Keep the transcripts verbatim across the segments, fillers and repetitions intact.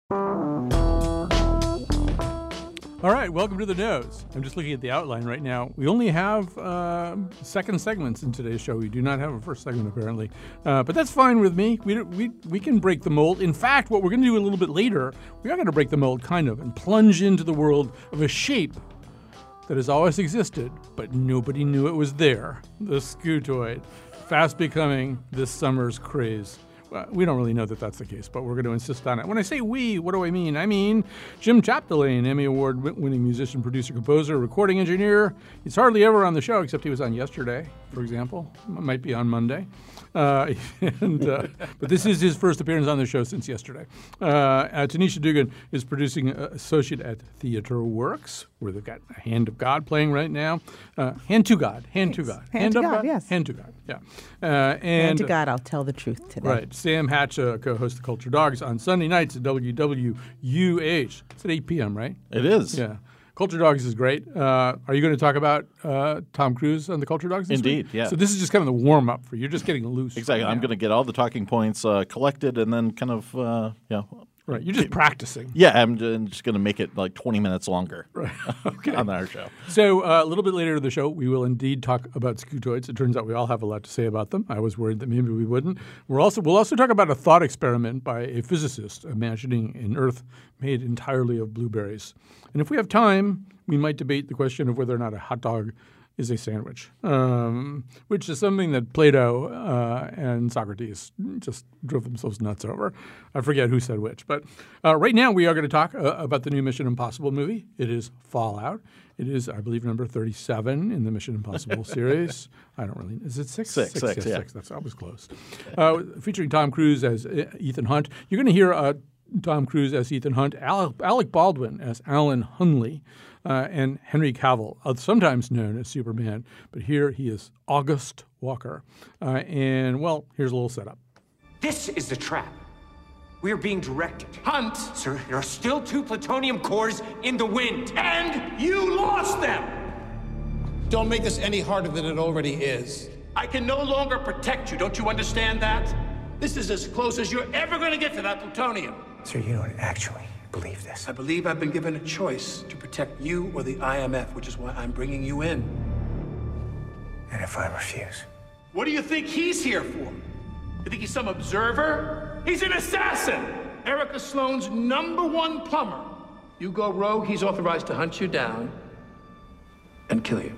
All right, welcome to The Nose. I'm just looking at the outline right now. We only have uh, second segments in today's show. We do not have a first segment, apparently. Uh, but that's fine with me. We, we, we can break the mold. In fact, what we're going to do a little bit later, we are going to break the mold, kind of, and plunge into the world of a shape that has always existed, but nobody knew it was there. The Scutoid, fast becoming this summer's craze. Well, we don't really know that that's the case, but we're going to insist on it. When I say we, what do I mean? I mean Jim Chapdelaine, Emmy Award-winning musician, producer, composer, recording engineer. He's hardly ever on the show, except he was on yesterday, for example. Might be on Monday. Uh, and, uh, but this is his first appearance on the show since yesterday. Uh, uh, Tanisha Dugan is producing uh, associate at Theatre Works, where they've got Hand of God playing right now. Uh, hand to God. Hand Thanks. to God. Hand, hand to of God, God, yes. Hand to God, yeah. Uh, and, Hand to God, I'll tell the truth today. Right. Sam Hatch uh, co-hosts the Culture Dogs on Sunday nights at W W U H. It's at eight p.m., right? It is. Yeah. Culture Dogs is great. Uh, are you going to talk about uh, Tom Cruise on the Culture Dogs this Indeed, week? yeah. So this is just kind of the warm-up for you. You're just getting loose. Exactly. right I'm now. going to get all the talking points uh, collected and then kind of, uh, you know. Right. You're just practicing. Yeah, I'm ju- I'm just going to make it like twenty minutes longer Right. Okay. on our show. So uh, a little bit later in the show, we will indeed talk about Scutoids. It turns out we all have a lot to say about them. I was worried that maybe we wouldn't. We're also we'll also talk about a thought experiment by a physicist imagining an Earth made entirely of blueberries. And if we have time, we might debate the question of whether or not a hot dog is a sandwich, um, which is something that Plato uh, and Socrates just drove themselves nuts over. I forget who said which. But uh, right now we are going to talk uh, about the new Mission Impossible movie. It is Fallout. It is, I believe, number thirty-seven in the Mission Impossible series. I don't really – is it six? Six, six, six, yes, yeah. six. That's always close. Uh, featuring Tom Cruise as uh, Ethan Hunt. You're going to hear uh, Tom Cruise as Ethan Hunt, Alec, Alec Baldwin as Alan Hunley, Uh, and Henry Cavill, uh, sometimes known as Superman, but here he is August Walker. Uh, and, well, here's a little setup. This is the trap. We are being directed. Hunt! Sir, there are still two plutonium cores in the wind. And you lost them! Don't make this any harder than it already is. I can no longer protect you, don't you understand that? This is as close as you're ever going to get to that plutonium. Sir, you don't actually believe this. I believe I've been given a choice to protect you or the I M F, which is why I'm bringing you in. And if I refuse? What do you think he's here for? You think he's some observer? He's an assassin! Erica Sloane's number one plumber. You go rogue, he's authorized to hunt you down and kill you.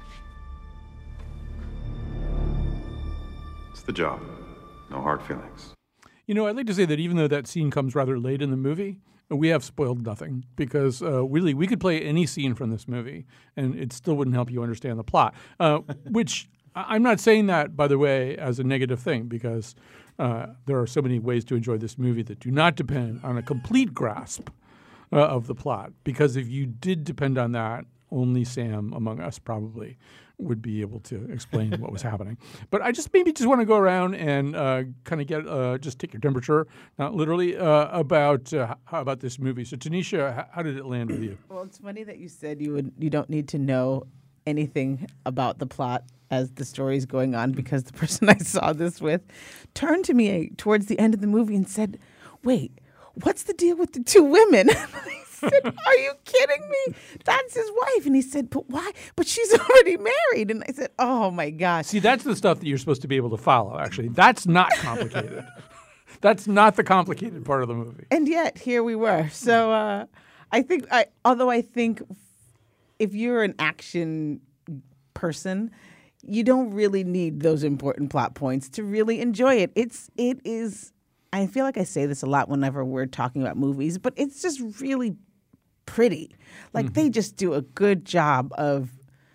It's the job. No hard feelings. You know, I'd like to say that even though that scene comes rather late in the movie, we have spoiled nothing because uh, really we could play any scene from this movie and it still wouldn't help you understand the plot, uh, which I- I'm not saying that, by the way, as a negative thing because uh, there are so many ways to enjoy this movie that do not depend on a complete grasp uh, of the plot, because if you did depend on that, only Sam among us probably would be able to explain what was happening. But I just maybe just want to go around and uh, kind of get uh, just take your temperature, not literally, uh, about uh, how about this movie. So Tanisha, how, how did it land with you? Well, it's funny that you said you would you don't need to know anything about the plot as the story's going on, because the person I saw this with turned to me towards the end of the movie and said, "Wait, what's the deal with the two women?" I said, "Are you kidding me? That's his wife." And he said, "But why? But she's already married." And I said, "Oh my gosh." See, that's the stuff that you're supposed to be able to follow, actually. That's not complicated. That's not the complicated part of the movie. And yet here we were. So uh, I think, I, although I think if you're an action person, you don't really need those important plot points to really enjoy it. It's it is. I feel like I say this a lot whenever we're talking about movies, but it's just really pretty. Like mm-hmm. they just do a good job of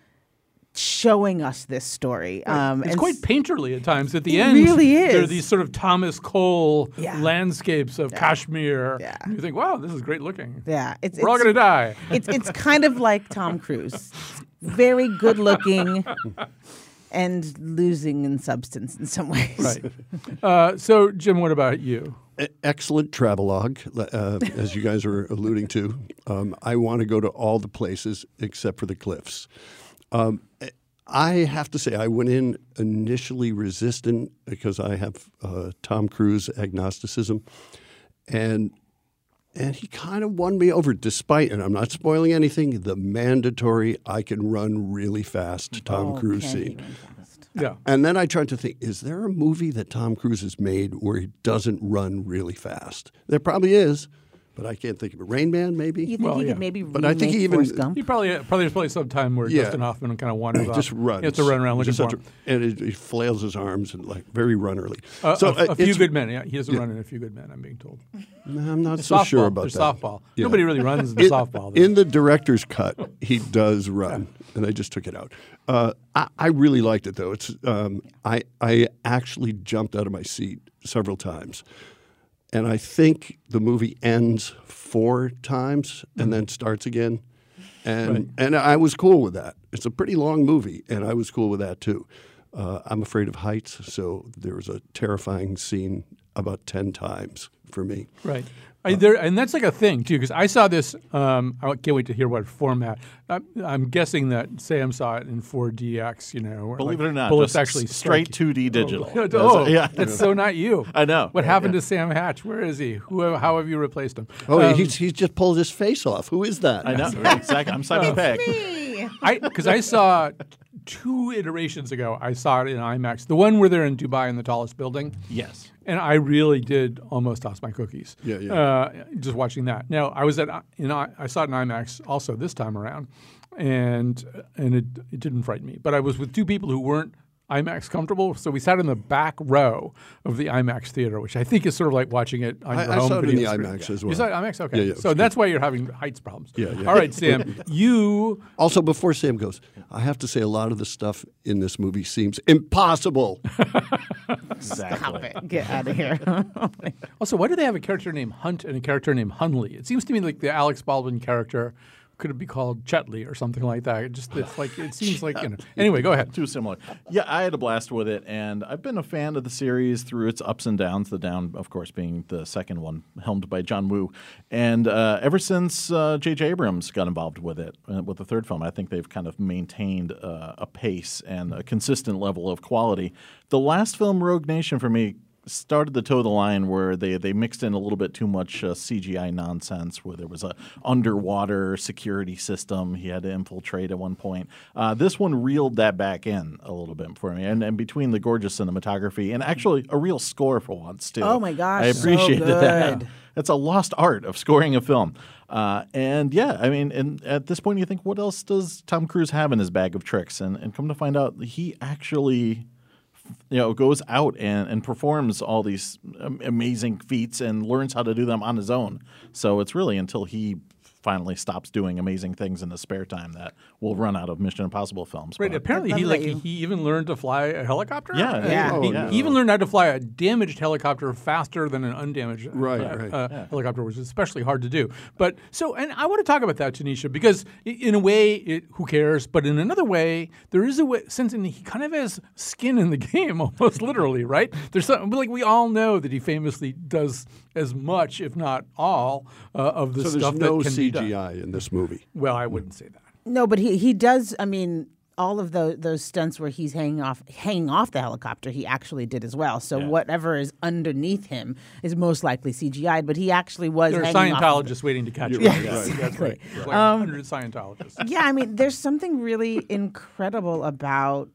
showing us this story. Right. Um, it's and quite painterly at times. At the it end, really is. There are these sort of Thomas Cole yeah. landscapes of yeah. Kashmir. Yeah. And you think, wow, this is great looking. Yeah, it's, We're all it's, going to die. It's it's kind of like Tom Cruise, very good looking. And losing in substance in some ways. Right. Uh, so, Jim, what about you? Excellent travelogue, uh, as you guys are alluding to. Um, I want to go to all the places except for the cliffs. Um, I have to say, I went in initially resistant because I have uh, Tom Cruise agnosticism. And and he kind of won me over despite, and I'm not spoiling anything, the mandatory I can run really fast Tom Oh, Cruise can he scene. run fast? Yeah. And then I tried to think, is there a movie that Tom Cruise has made where he doesn't run really fast? There probably is, but I can't think of it. Rain Man, maybe? You think Well, he yeah. could maybe But I think remake he even- Forrest Gump? He probably probably there's probably some time where Yeah. Dustin Hoffman kind of wanders Just off. runs. He has to run around looking Just for has him. to- and he flails his arms and like very runnerly. Uh, so a, uh, a few it's- good men. Yeah, he doesn't yeah. run in A Few Good Men. I'm being told. I'm not It's so softball. sure about There's that. softball. Yeah. Nobody really runs in In- softball. though. In the director's cut, he does run, and I just took it out. Uh, I, I really liked it, though. It's um, I I actually jumped out of my seat several times, and I think the movie ends four times and then starts again, and Right. and I was cool with that. It's a pretty long movie, and I was cool with that too. Uh, I'm afraid of heights, so there was a terrifying scene about ten times for me. Right. I, there, and that's like a thing, too, because I saw this. Um, I can't wait to hear what format. I'm, I'm guessing that Sam saw it in four D X, you know. Where Believe like it or not, bullets just actually straight strike two D digital. Oh, That's- oh, yeah. that's so not you. I know. What Yeah, happened yeah. to Sam Hatch? Where is he? Who? How have you replaced him? Oh, Um, he's, he's just pulled his face off. Who is that? I know. Exactly. I'm Simon Pegg. Me. I because I saw two iterations ago. I saw it in IMAX. The one where they're in Dubai in the tallest building. Yes. And I really did almost toss my cookies. Yeah, yeah. Uh, just watching that. Now I was at in I I saw it in IMAX also this time around, and and it it didn't frighten me. But I was with two people who weren't IMAX comfortable, so we sat in the back row of the IMAX theater, which I think is sort of like watching it on I- your I home saw it in video the screen. IMAX as well. You saw it in IMAX? Okay. Yeah, yeah, it so was that's why you're having heights problems. Yeah, yeah. All right, Sam. you Also, before Sam goes, I have to say a lot of the stuff in this movie seems impossible. Exactly. Stop it. Get out of here. Also, why do they have a character named Hunt and a character named Hunley? It seems to me like the Alex Baldwin character could it be called Chetley or something like that. It just it's like it seems like you know. Anyway, go ahead. Too similar. Yeah, I had a blast with it, and I've been a fan of the series through its ups and downs. The down, of course, being the second one, helmed by John Woo, and uh, ever since uh, J J Abrams got involved with it, uh, with the third film, I think they've kind of maintained uh, a pace and a consistent level of quality. The last film, Rogue Nation, for me, started to toe the line where they, they mixed in a little bit too much uh, C G I nonsense, where there was a underwater security system he had to infiltrate at one point. Uh, this one reeled that back in a little bit for me, and, and between the gorgeous cinematography and actually a real score for once too. Oh my gosh, I so appreciated that. good. That's a lost art of scoring a film. Uh, and yeah, I mean, and at this point, you think, what else does Tom Cruise have in his bag of tricks? And, and come to find out, he actually, you know, goes out and, and performs all these um, amazing feats and learns how to do them on his own. So it's really until he finally stops doing amazing things in his spare time that we'll run out of Mission Impossible films. Right. But- Apparently, I'd he love like that you- he even learned to fly a helicopter. Yeah, Uh, yeah. He, Oh, yeah. he even learned how to fly a damaged helicopter faster than an undamaged Right, uh, right. uh, helicopter, which is especially hard to do. But so, and I want to talk about that, Tanisha, because i- in a way, it, who cares? But in another way, there is a way, since in, he kind of has skin in the game, almost literally, right? There's some, like we all know that he famously does as much, if not all, uh, of the So there's stuff no that can C be G done. I in this movie. Well, I wouldn't say that. No, but he he does. I mean, all of those those stunts where he's hanging off hanging off the helicopter, he actually did as well. So whatever is underneath him is most likely C G I'd. But he actually was. There are hanging off of Scientologists waiting to catch You're you. right, Yes, right, that's right. right. Like Um, one hundred Scientologists. yeah, I mean, there's something really incredible about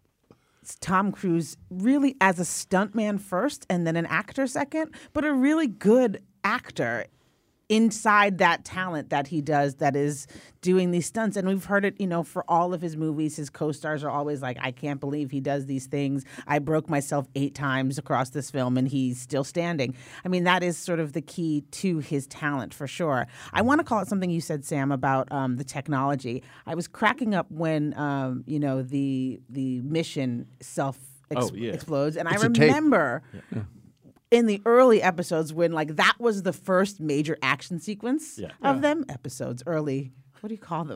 Tom Cruise, really as a stuntman first, and then an actor second, but a really good actor inside that talent that he does that is doing these stunts. And we've heard it, you know, for all of his movies, his co-stars are always like, I can't believe he does these things. I broke myself eight times across this film and he's still standing. I mean, that is sort of the key to his talent for sure. I want to call it something you said, Sam, about um, the technology. I was cracking up when, um, you know, the the mission self ex- Oh, yeah. explodes. And It's I a tape. remember in the early episodes when like that was the first major action sequence Yeah. of them. Episodes, early, what do you call them?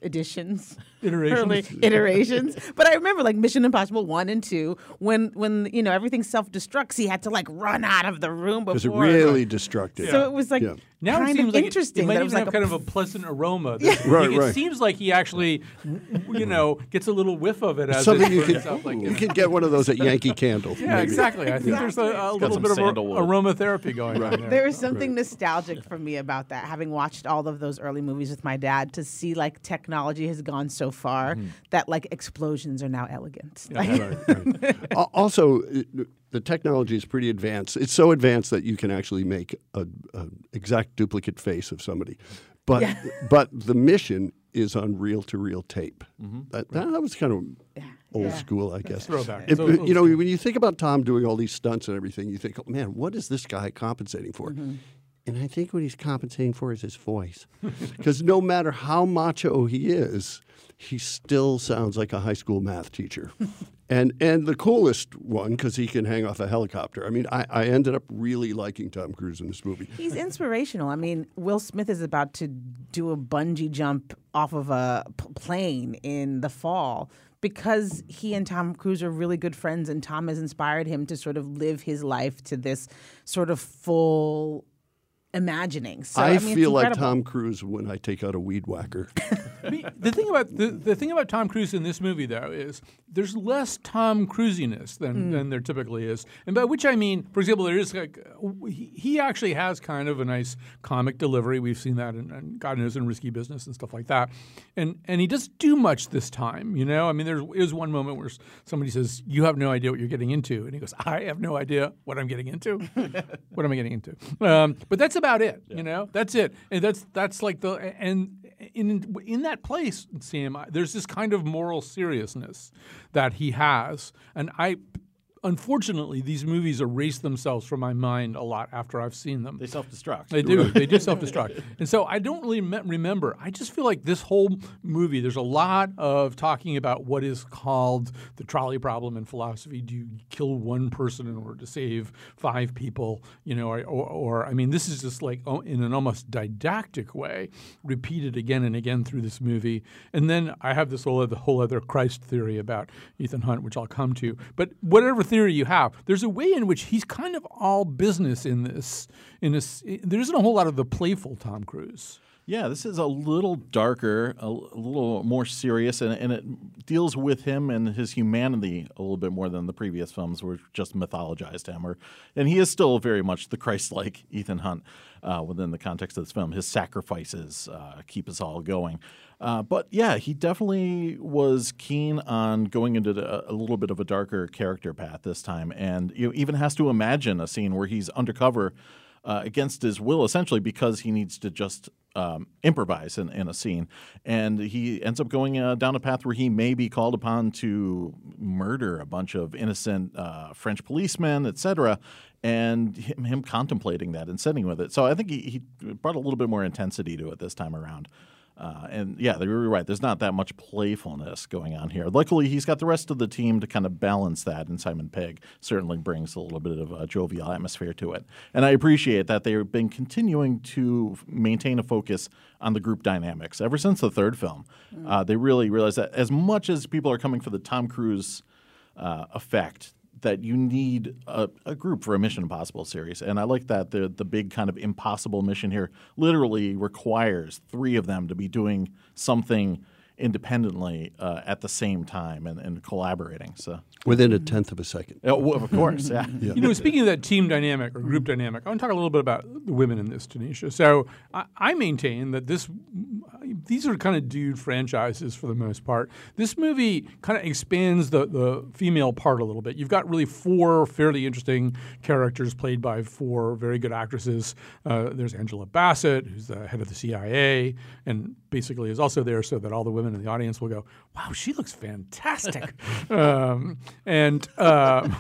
editions, Iterations. early iterations. But I remember like Mission Impossible one and two, when when you know everything self-destructs, he had to like run out of the room before. It was really destructive. So it was like Yeah. Now kind it seems of like interesting. It, it might that it even was like have a kind of a pleasant aroma. That- Right, it right. seems like he actually, you know, gets a little whiff of it as Something it you burns could up. Like, you could get one of those at Yankee Candle. yeah, maybe. exactly. I think there's a, a little some bit of a, sandalwood. aromatherapy going on there. There is something nostalgic for me about that, having watched all of those early movies with my dad, to see like technology has gone so far that like explosions are now elegant. Like, Right, right. Al- Also, it- the technology is pretty advanced. It's so advanced that you can actually make a, a exact duplicate face of somebody. But but the mission is on reel-to-reel tape. That, that was kind of old Yeah. school, I guess. throwback. If- It's old you know, school. when you think about Tom doing all these stunts and everything, you think, oh, man, what is this guy compensating for? And I think what he's compensating for is his voice. Because no matter how macho he is, he still sounds like a high school math teacher. and and the coolest one, because he can hang off a helicopter. I mean, I, I ended up really liking Tom Cruise in this movie. he's inspirational. I mean, Will Smith is about to do a bungee jump off of a p- plane in the fall because he and Tom Cruise are really good friends, and Tom has inspired him to sort of live his life to this sort of full imagining. So, I, I, mean, it's feel like incredible. Tom Cruise when I take out a weed whacker. I mean, the thing about the, the thing about Tom Cruise in this movie, though, is there's less Tom Cruisiness than, than there typically is, and by which I mean, for example, there is like he, he actually has kind of a nice comic delivery. We've seen that in, in God knows in Risky Business and stuff like that, and and he doesn't do much this time. You know, I mean, there is one moment where somebody says, "You have no idea what you're getting into," and he goes, "I have no idea what I'm getting into. What am I getting into?" Um, but that's about it. You know, that's it, and that's that's like the and. In in that place, Sam, there's this kind of moral seriousness that he has, and I, unfortunately, these movies erase themselves from my mind a lot after I've seen them. They self-destruct. They do. They do self-destruct. And so I don't really me- remember. I just feel like this whole movie, there's a lot of talking about what is called the trolley problem in philosophy. Do you kill one person in order to save five people? You know, or, or, or I mean, this is just like oh, in an almost didactic way, repeated again and again through this movie. And then I have this whole other, whole other Christ theory about Ethan Hunt, which I'll come to. But whatever theory you have, there's a way in which he's kind of all business in this. In this, there isn't a whole lot of the playful Tom Cruise. Yeah, this is a little darker, a, a little more serious, and, and it deals with him and his humanity a little bit more than the previous films, which just mythologized him. Or, and he is still very much the Christ-like Ethan Hunt uh, within the context of this film. His sacrifices uh, keep us all going. Uh, but yeah, he definitely was keen on going into the, a little bit of a darker character path this time, and you know, even has to imagine a scene where he's undercover uh, against his will, essentially because he needs to just um, improvise in, in a scene, and he ends up going uh, down a path where he may be called upon to murder a bunch of innocent uh, French policemen, et cetera, and him, him contemplating that and sitting with it. So I think he, he brought a little bit more intensity to it this time around. Uh, and yeah, you're right. There's not that much playfulness going on here. Luckily, he's got the rest of the team to kind of balance that, and Simon Pegg certainly brings a little bit of a jovial atmosphere to it. And I appreciate that they've been continuing to maintain a focus on the group dynamics ever since the third film. Mm. Uh, they really realized that as much as people are coming for the Tom Cruise uh, effect, that you need a, a group for a Mission Impossible series. And I like that the the big kind of impossible mission here literally requires three of them to be doing something independently uh, at the same time and, and collaborating. So Within a tenth of a second. Oh, well, of course, yeah. You know, speaking of that team dynamic or group dynamic, I want to talk a little bit about the women in this, Tanisha. So I, I maintain that this, these are kind of dude franchises for the most part. This movie kind of expands the, the female part a little bit. You've got really four fairly interesting characters played by four very good actresses. Uh, there's Angela Bassett, who's the head of the C I A, and basically is also there so that all the women in the audience will go, wow, she looks fantastic. um, and um,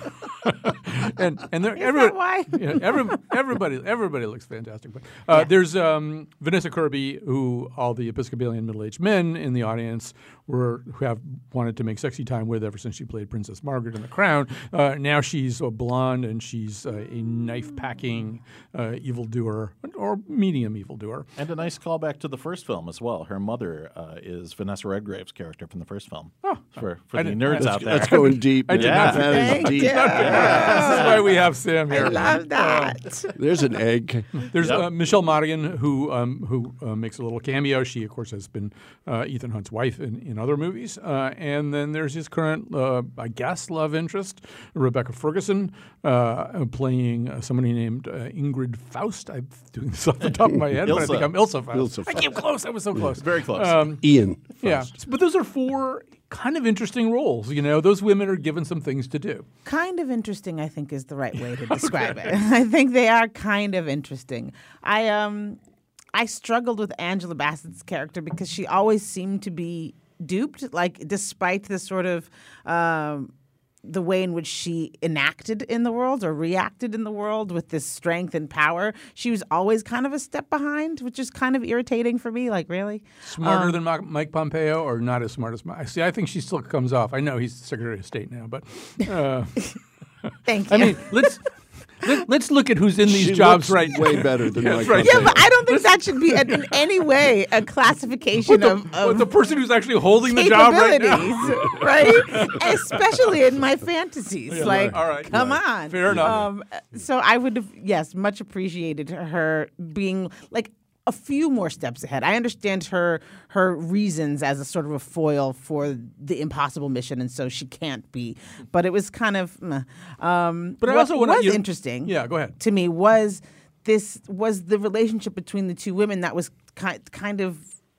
and and there, Is everybody, that why? yeah, every, everybody everybody looks fantastic. But uh, Yeah. there's um, Vanessa Kirby, who all the Episcopal Episcopalian middle-aged men in the audience were who have wanted to make sexy time with ever since she played Princess Margaret in The Crown. Uh, now she's a blonde and she's uh, a knife-packing uh, evildoer or medium evildoer. And a nice callback to the first film as well. Her mother uh, is Vanessa Redgrave's character from the first film. Oh, for for I the didn't- nerds that's- out there. That's going deep. I did man. not That is Thank deep. you. This is why we have Sam here. I love that. There's an egg. There's Yep. uh, Michelle Monaghan, who um, who uh, makes a little cameo. She, of course, has been uh, Ethan Hunt's wife in, in other movies. Uh, and then there's his current, uh, I guess, love interest, Rebecca Ferguson, uh, playing uh, somebody named uh, Ingrid Faust. I'm doing this off the top of my head, but I think Ilsa. I'm Ilsa Faust. Ilsa I came close. I was so close. Very close. Um, Ian. yeah, but those are four kind of interesting roles. You know, those women are given some things to do. Kind of interesting, I think, is the right way to describe it. I think they are kind of interesting. I um, I struggled with Angela Bassett's character because she always seemed to be duped. Like, despite the sort of um, the way in which she enacted in the world or reacted in the world with this strength and power, she was always kind of a step behind, which is kind of irritating for me. Like, really? Smarter Um, than Mi- Mike Pompeo, or not as smart as Mike? See, I think she still comes off. I know he's Secretary of State now, but uh, Thank you. I mean, let's let, let's look at who's in these She jobs looks right way better than Yes, Mike right. yeah, Pompeo. but I don't think that should be in any way a classification With the, of, with of the person who's actually holding the job right now. capabilities, right? Especially in my fantasies. Yeah, like, right. All right. come Right. on. Fair enough. Um, so I would have, yes, much appreciated her being like a few more steps ahead. I understand her her reasons as a sort of a foil for the impossible mission, and so she can't be. But it was kind of, meh. um, But I what also wanna- was you- interesting. Yeah, go ahead. To me was this was the relationship between the two women that was ki- kind of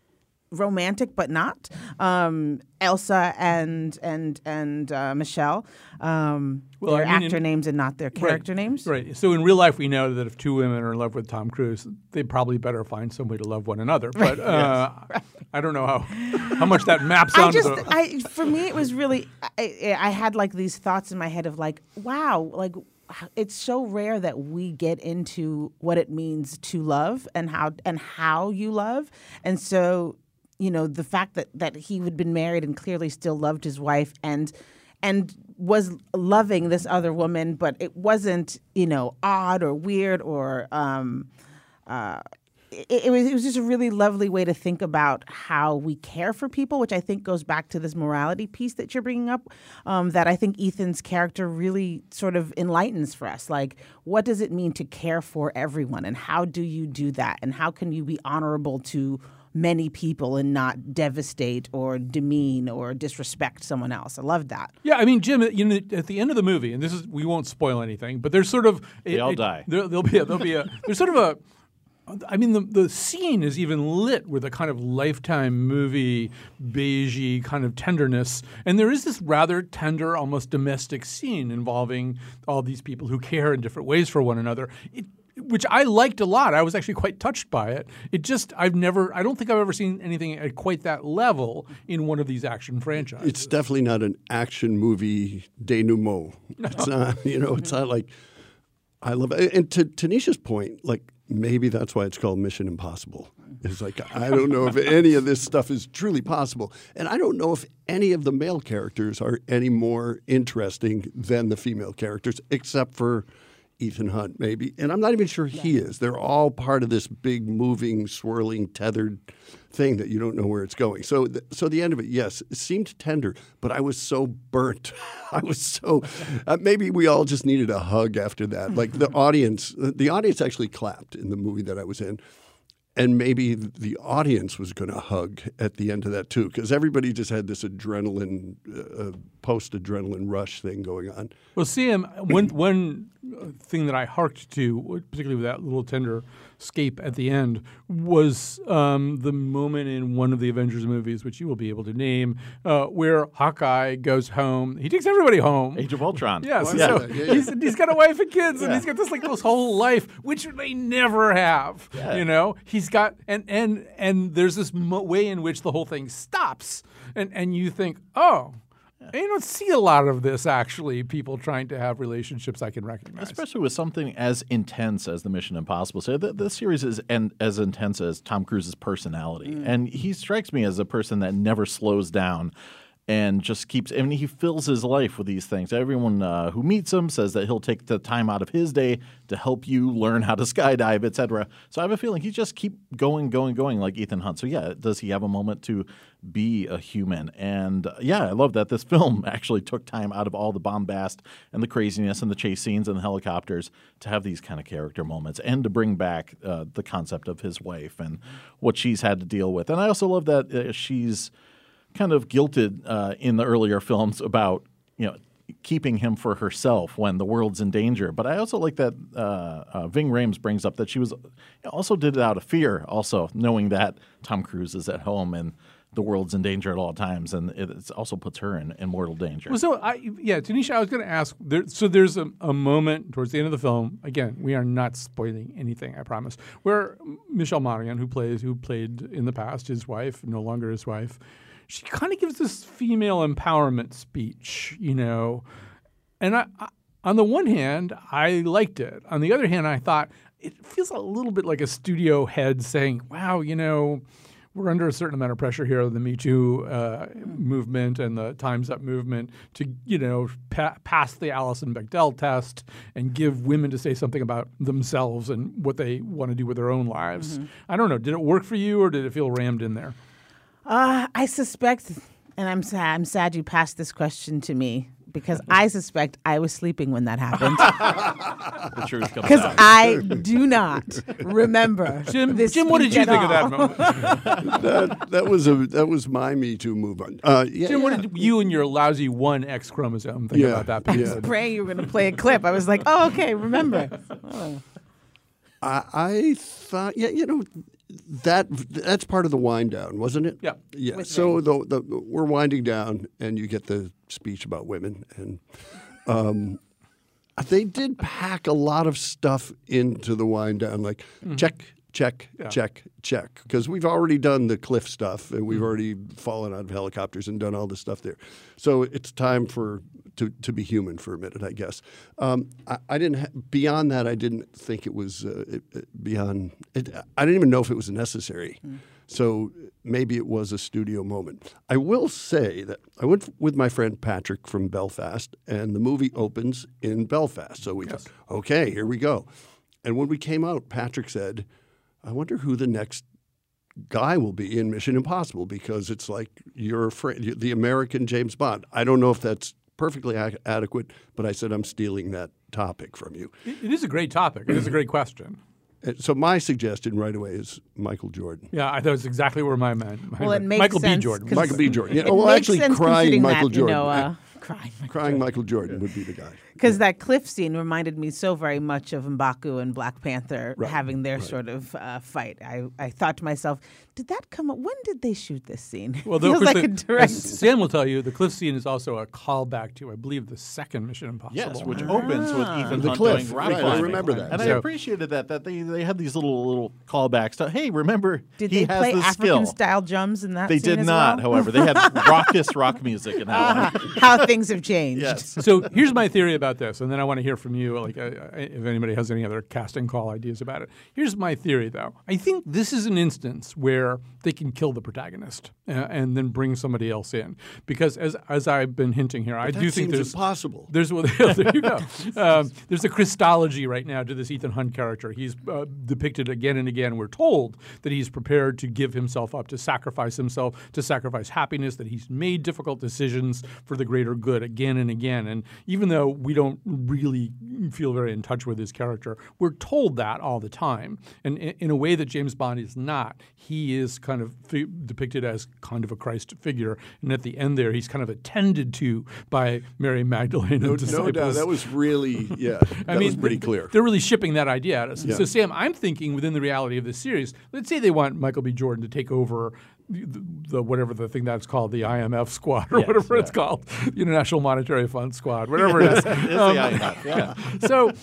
romantic, but not. Um, Elsa and and and uh, Michelle, um, Well, their I mean, actor in- names and not their character right. names. Right. So in real life, we know that if two women are in love with Tom Cruise, they probably better find some way to love one another. But uh, I don't know how how much that maps I onto just, the. I for me, it was really. I, I had like these thoughts in my head of like, wow, like it's so rare that we get into what it means to love and how and how you love, and so. You know, the fact that, that he had been married and clearly still loved his wife and and was loving this other woman, but it wasn't, you know, odd or weird or um, uh, it, it was it was just a really lovely way to think about how we care for people, which I think goes back to this morality piece that you're bringing up. Um, that I think Ethan's character really sort of enlightens for us. Like, what does it mean to care for everyone, and how do you do that, and how can you be honorable to many people and not devastate or demean or disrespect someone else? I love that. Yeah, I mean, Jim. You know, at the end of the movie, and this is we won't spoil anything, but there's sort of They all die. There, there'll be a, there'll be a there's sort of a. I mean, the the scene is even lit with a kind of Lifetime movie beigey kind of tenderness, and there is this rather tender, almost domestic scene involving all these people who care in different ways for one another. It, which I liked a lot. I was actually quite touched by it. It just, I've never, I don't think I've ever seen anything at quite that level in one of these action franchises. It's definitely not an action movie denouement. No. It's not, you know, it's not like, I love it. And to Tanisha's point, like, maybe that's why it's called Mission Impossible. It's like, I don't know if any of this stuff is truly possible. And I don't know if any of the male characters are any more interesting than the female characters, except for Ethan Hunt, maybe. And I'm not even sure he is. They're all part of this big, moving, swirling, tethered thing that you don't know where it's going. So, th- so the end of it, yes, it seemed tender, but I was so burnt. I was so uh, maybe we all just needed a hug after that. Like the audience, the audience actually clapped in the movie that I was in. And maybe the audience was going to hug at the end of that too, because everybody just had this adrenaline, uh, post-adrenaline rush thing going on. Well, Sam, one one thing that I harked to, particularly with that little tender scape at the end, was um, the moment in one of the Avengers movies, which you will be able to name, uh, where Hawkeye goes home. He takes everybody home. Age of Ultron. Yes, Yeah. so Yeah, yeah. He's, he's got a wife and kids, and Yeah. he's got this like this whole life, which they never have. Yeah. You know, he's got and and and there's this mo- way in which the whole thing stops, and and you think, oh. And you don't see a lot of this, actually, people trying to have relationships I can recognize. Especially with something as intense as the Mission Impossible. So the, the series is and as intense as Tom Cruise's personality. Mm. And he strikes me as a person that never slows down and just keeps – I mean, he fills his life with these things. Everyone uh, who meets him says that he'll take the time out of his day to help you learn how to skydive, et cetera. So I have a feeling he just keep going, going, going like Ethan Hunt. So, yeah, does he have a moment to be a human? And, uh, yeah, I love that this film actually took time out of all the bombast and the craziness and the chase scenes and the helicopters to have these kind of character moments and to bring back uh, the concept of his wife and what she's had to deal with. And I also love that uh, she's – kind of guilted uh, in the earlier films about, you know, keeping him for herself when the world's in danger. But I also like that uh, uh, Ving Rhames brings up that she was also did it out of fear, also knowing that Tom Cruise is at home and the world's in danger at all times, and it also puts her in, in mortal danger. Well, so I, yeah, Tanisha, I was going to ask. There, so there's a, a moment towards the end of the film. Again, we are not spoiling anything, I promise. Where Michelle Monaghan, who plays, who played in the past his wife, no longer his wife, she kind of gives this female empowerment speech, you know. And I, I, on the one hand, I liked it. On the other hand, I thought it feels a little bit like a studio head saying, wow, you know, we're under a certain amount of pressure here of the Me Too uh, movement and the Time's Up movement to, you know, pa- pass the Alison Bechdel test and give women to say something about themselves and what they want to do with their own lives. Mm-hmm. I don't know. Did it work for you or did it feel rammed in there? Uh, I suspect, and I'm sad, I'm sad you passed this question to me because I suspect I was sleeping when that happened. The truth comes Because out. I do not remember. Jim, this Jim, what did you speech think at of that all. moment? that, that was a that was my Me Too move on. Uh, yeah, Jim, what yeah. did you and your lousy one X chromosome think Yeah, about that? yeah. Praying you were going to play a clip. I was like, oh, okay, remember. Oh. I, I thought, yeah, you know, that that's part of the wind down, wasn't it? Yeah. Yeah. With So Ray. the, the, we're winding down, and you get the speech about women, and um, they did pack a lot of stuff into the wind down, like mm-hmm. check, check, Yeah. check, check, because we've already done the cliff stuff, and we've Mm-hmm. already fallen out of helicopters and done all this stuff there. So it's time for to to be human for a minute, I guess. Um, I, I didn't ha- beyond that. I didn't think it was uh, it, it, beyond. It, I didn't even know if it was necessary. Mm. So maybe it was a studio moment. I will say that I went f- with my friend Patrick from Belfast, and the movie opens in Belfast. So we Yes. thought, okay, here we go. And when we came out, Patrick said, "I wonder who the next guy will be in Mission Impossible, because it's like you're afraid, the American James Bond." I don't know if that's perfectly ac- adequate, but I said I'm stealing that topic from you. It, it is a great topic. It is a great question. And so my suggestion right away is Michael Jordan. Yeah, I, that was exactly where my man. My Well, it man- makes Michael B. sense, Jordan. 'cause Michael B. Jordan. Yeah, It well, makes actually, sense crying considering Michael that, Jordan. You know, uh, crying Michael Crying Michael Jordan would be the guy. Because that cliff scene reminded me so very much of M'Baku and Black Panther Right, having their right. sort of uh, fight. I, I thought to myself, did that come up? When did they shoot this scene? Well, It though, of feels course, like a the- direct. as Sam will tell you, the cliff scene is also a callback to, I believe, the second Mission Impossible. Yes, which opens with Ethan The Hunt cliff, doing rock right, I climbing. remember that. And I So- appreciated that that they, they had these little little callbacks to, hey, remember Did he they has play the African skill. style drums in that They scene did as not, well? however. They had raucous rock music in that one. How things have changed. Yes. So here's my theory about this, and then I want to hear from you, like uh, if anybody has any other casting call ideas about it. Here's my theory, though. I think this is an instance where they can kill the protagonist uh, and then bring somebody else in, because as as I've been hinting here, I That do think seems there's impossible. There's well, there you go. Um, there's a Christology right now to this Ethan Hunt character. He's uh, depicted again and again. We're told that he's prepared to give himself up, to sacrifice himself, to sacrifice happiness, that he's made difficult decisions for the greater good again and again. And even though we don't really feel very in touch with his character, we're told that all the time. And in, in a way that James Bond is not. He is kind of fi- depicted as kind of a Christ figure. And at the end there, he's kind of attended to by Mary Magdalene No, and disciples. no doubt. That was really, yeah, that I mean, was pretty th- clear. They're really shipping that idea at us. Yeah. So, Sam, I'm thinking within the reality of this series, let's say they want Michael B. Jordan to take over the, the, the whatever the thing that's called, the I M F squad or Yes, whatever yeah. it's called, the International Monetary Fund squad, whatever it is. It's Um, the I M F, yeah. so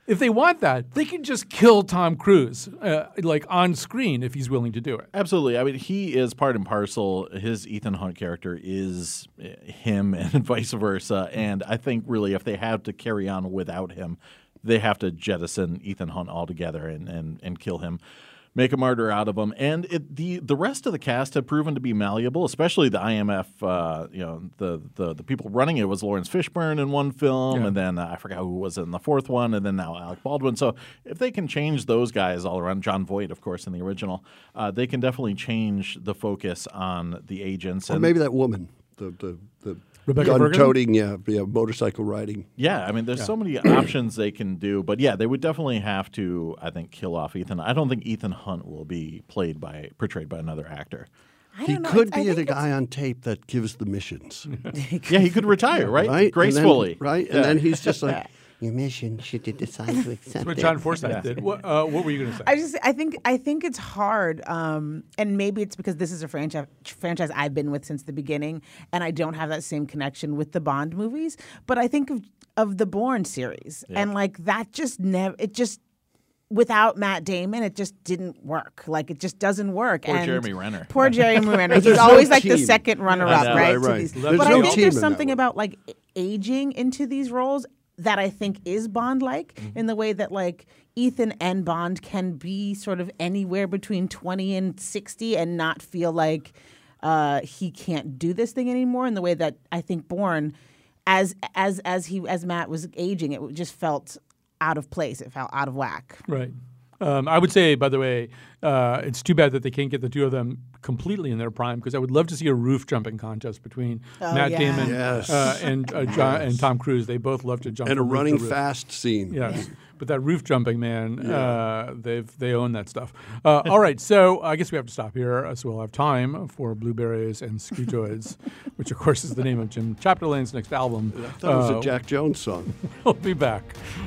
if they want that, they can just kill Tom Cruise, uh, like on screen, if he's willing to do it. Absolutely. I mean, he is part and parcel. His Ethan Hunt character is uh, him and vice versa. And I think really if they have to carry on without him, they have to jettison Ethan Hunt altogether and, and, and kill him. Make a martyr out of him, and it, the the rest of the cast have proven to be malleable, especially the I M F. Uh, you know, the, the the people running it was Lawrence Fishburne in one film, Yeah. and then uh, I forgot who was in the fourth one, and then now Alec Baldwin. So if they can change those guys all around, John Voight, of course, in the original, uh, they can definitely change the focus on the agents. Or And maybe that woman, the the, the Rebecca gun Ferguson? toting, yeah, yeah, motorcycle riding. Yeah, I mean, there's so many options they can do, but yeah, they would definitely have to, I think, kill off Ethan. I don't think Ethan Hunt will be played by, portrayed by another actor. I He don't know. could I be the think guy on tape that gives the missions, Yeah, he could retire, right? right? Gracefully, and then, right? And then he's just like, "Your mission, should you decide to accept That's what it?" John Forsythe did. What, uh, what were you going to say? I just I think I think it's hard, um, and maybe it's because this is a franchise franchise I've been with since the beginning, and I don't have that same connection with the Bond movies. But I think of of the Bourne series, and like that just never it just without Matt Damon, it just didn't work. Like it just doesn't work. Poor and Jeremy Renner. Poor Jeremy Renner. But He's there's no always like the team. second runner I up, know. right? Right, to right. these- There's but no I think team there's in that something one. about like aging into these roles that I think is Bond-like Mm-hmm. in the way that like Ethan and Bond can be sort of anywhere between twenty and sixty and not feel like uh, he can't do this thing anymore. In the way that I think Bourne, as as as he as Matt was aging, it just felt out of place. It felt out of whack. Right. Um, I would say, by the way, uh, it's too bad that they can't get the two of them completely in their prime because I would love to see a roof jumping contest between Oh, Matt yeah. Damon Yes. uh, and uh, John, and Tom Cruise. They both love to jump And a from roof to running roof. fast scene. Yes, but that roof jumping, man, uh, they've they own that stuff. Uh, all right, so I guess we have to stop here, uh, so we'll have time for Blueberries and Scootoids, which of course is the name of Jim Chapdelain's next album. I thought it was Uh, a Jack Jones song. We'll be back.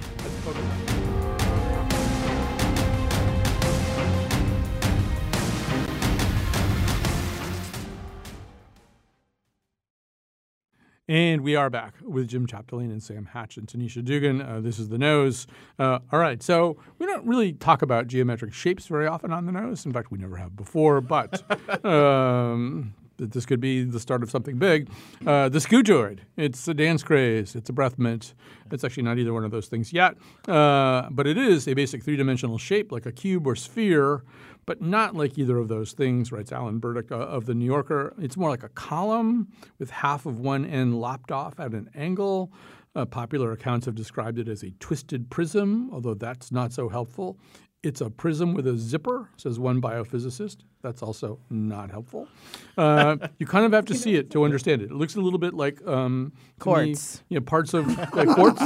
And we are back with Jim Chapdelaine and Sam Hatch and Tanisha Dugan. Uh, this is The Nose. Uh, all right, so we don't really talk about geometric shapes very often on The Nose. In fact, we never have before, but um, th- this could be the start of something big. Uh, the Scootoid. It's a dance craze. It's a breath mint. It's actually not either one of those things yet, uh, but it is a basic three-dimensional shape like a cube or sphere, but not like either of those things, writes Alan Burdick uh, of The New Yorker. It's more like a column with half of one end lopped off at an angle. Uh, popular accounts have described it as a twisted prism, although that's not so helpful. It's a prism with a zipper, says one biophysicist. That's also not helpful. Uh, you kind of have to see it to understand it. It looks a little bit like um, to me, Quartz. you know, parts of like quartz.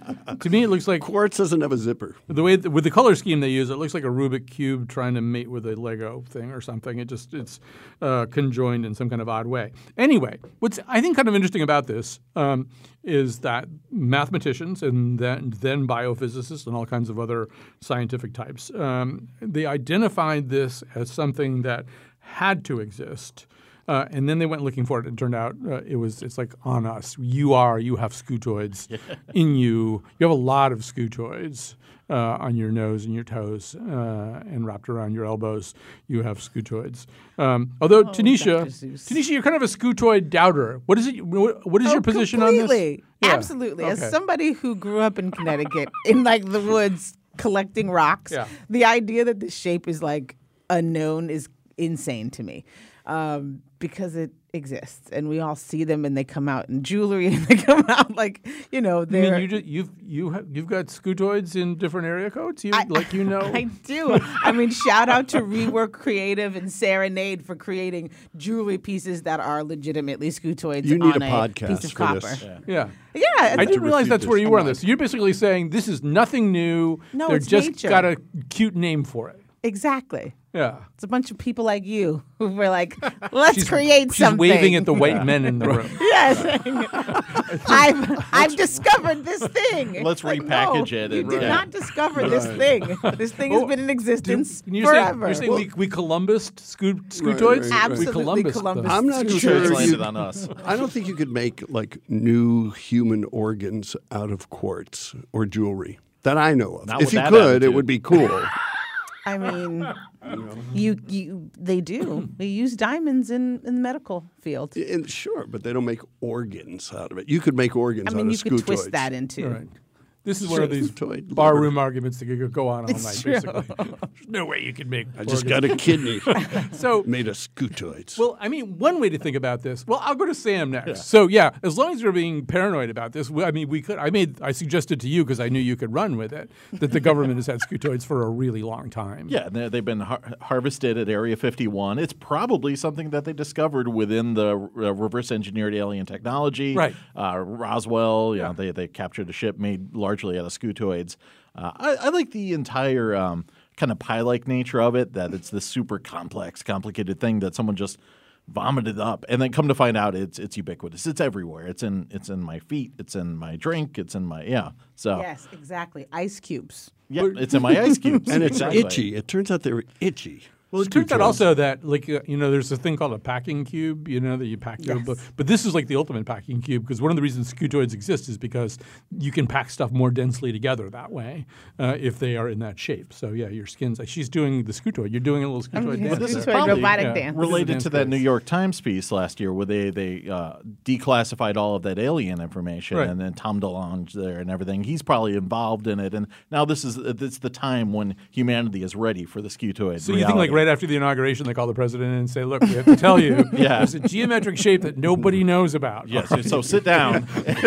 To me, it looks like Quartz doesn't have a zipper. the way with the color scheme they use, it looks like a Rubik cube trying to mate with a Lego thing or something. It just it's uh, conjoined in some kind of odd way. Anyway, what's I think kind of interesting about this um, is that mathematicians and then then biophysicists and all kinds of other scientific types um, they identified this as something that had to exist. Uh, and then they went looking for it, and it turned out uh, it was it's like on us. You are you have scootoids in you. You have a lot of scootoids uh, on your nose and your toes, uh, and wrapped around your elbows. You have scootoids. Um, although Tanisha, Doctor Seuss. Tanisha, you're kind of a scootoid doubter. What is it? What, what is Oh, your position completely. on this? Yeah. Absolutely. As Okay. somebody who grew up in Connecticut in like the woods collecting rocks, Yeah. the idea that the shape is like unknown is insane to me. Um, because it exists and we all see them and they come out in jewelry and they come out like, you know, I they're mean, you just, you've you have, you've got scootoids in different area codes. You I- like you know. I do. I mean, shout out to Rework Creative and Serenade for creating jewelry pieces that are legitimately scootoids You need on a a podcast piece of for copper. this. yeah. Yeah, I it's- didn't realize refute that's where this. you were on this. You're basically saying this is nothing new. No, They're it's just nature. got a cute name for it. exactly. Yeah. It's a bunch of people like you who were like, let's She's, create she's something. waving at the white men in the room. Yes. I've, I've discovered this thing. Let's Like, repackage no, it You and- did yeah. not discover this thing. This thing has Oh, been in existence You're saying, forever. you're saying we, we Columbused scoot, Right, scootoids? right, right. We Absolutely Columbused Columbus. them. I'm not Scootoids. sure. It's you- landed on us. I don't think you could make like new human organs out of quartz or jewelry. that I know of. Not if with you that could, it attitude. would be cool. I mean, you you they do. They use diamonds in, in the medical field. And sure, but they don't make organs out of it. You could make organs I mean, out you of could twist scutoids. that into. All right. This is one of these Scutoid barroom arguments that could go on all It's night, true. basically. There's no way you could make I just organs. got a kidney So, made of scutoids. well, I mean, one way to think about this. Well, I'll go to Sam next. So, yeah, as long as you're being paranoid about this, we- I mean, we could. I made. I suggested to you because I knew you could run with it that the government has had scutoids for a really long time. Yeah, they- they've been har- harvested at Area fifty-one. It's probably something that they discovered within the uh, reverse engineered alien technology. Right. Uh, Roswell, you Yeah. know, they, they captured a ship made largely out of scutoids. Uh, I, I like the entire um, kind of pie-like nature of it, that it's this super complex, complicated thing that someone just vomited up, and then come to find out it's it's ubiquitous. It's everywhere. It's in it's in my feet. It's in my drink. It's in my yeah. So Yes, exactly. Ice cubes. yeah, it's in my ice cubes. and it's Exactly. itchy. It turns out they were itchy. Well, it turns out Scutoids. also that, like, uh, you know, there's a thing called a packing cube, you know, that you pack your Yes. but, but this is like the ultimate packing cube because one of the reasons scutoids exist is because you can pack stuff more densely together that way uh, if they are in that shape. So, yeah, your skin's like, she's doing the scutoid. You're doing a little scutoid doing dance. this is there. scutoid probably, robotic yeah, dance. related Dance to that dance. New York Times piece last year where they they uh, declassified all of that alien information, Right. and then Tom DeLonge there and everything. He's probably involved in it, and now this is it's the time when humanity is ready for the scutoid. So you think like reality. right after the inauguration they call the president and say, look, we have to tell you Yeah. there's a geometric shape that nobody knows about. Yes. So sit down.